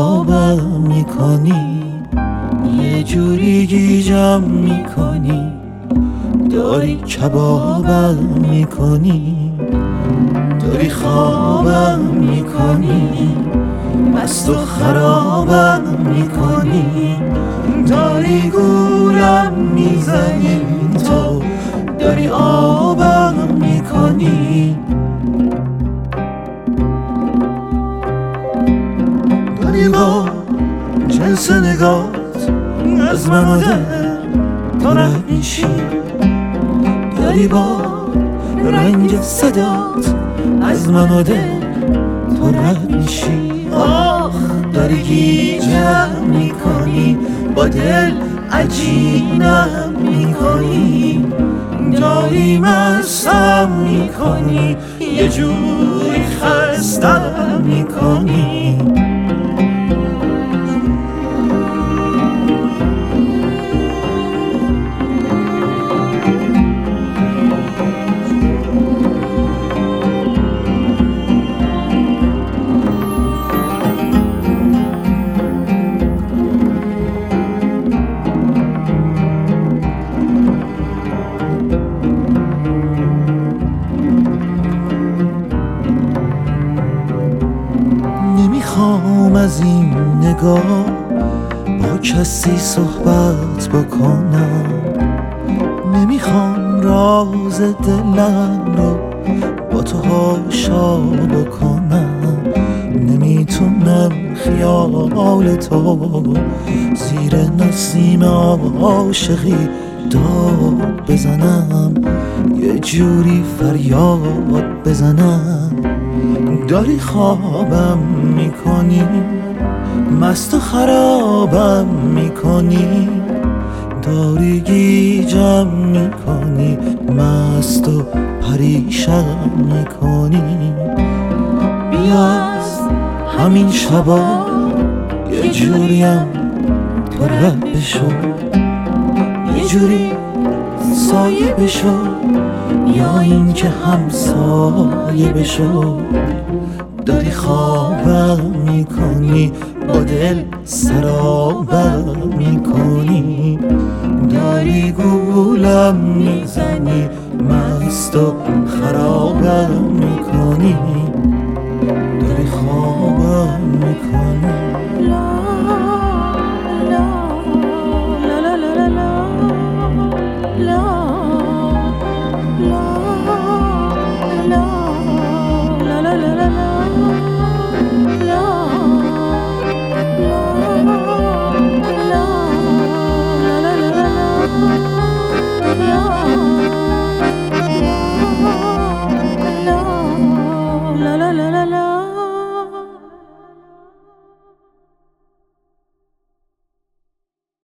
خرابم میکنی، یه جوری گیجم میکنی، داری کبابم میکنی، داری خوابم میکنی، مست و خرابم میکنی، داری گولم میزنی، تو داری آبم میکنی، داری با جنس نگات از من و دل تو رد میشی، داری با رنگ صدات از من و دل تو رد میشی. آخ داری گیجم میکنی، با دل عجینم میکنی، داری مستم میکنی، یه جوری خستم میکنی. نمیخوام از این نگاه با کسی صحبت بکنم، نمیخوام راز دلم رو با تو حاشا بکنم، نمیتونم خیال تو زیر نسیم عاشقی داد بزنم، یه جوری فریاد بزنم. داری خوابم میکنی، مست و خرابم میکنی، داری گیجم میکنی، مست و پریشم میکنی. بیا از همین شبا یه جوریم تو رد بشو، یه جوری سایه بشو، یا این که همسایه بشو. داری خوابم میکنی، با دل سرابم میکنی، داری گولم میزنی، مست و خرابم میکنی، داری خوابم میکنی.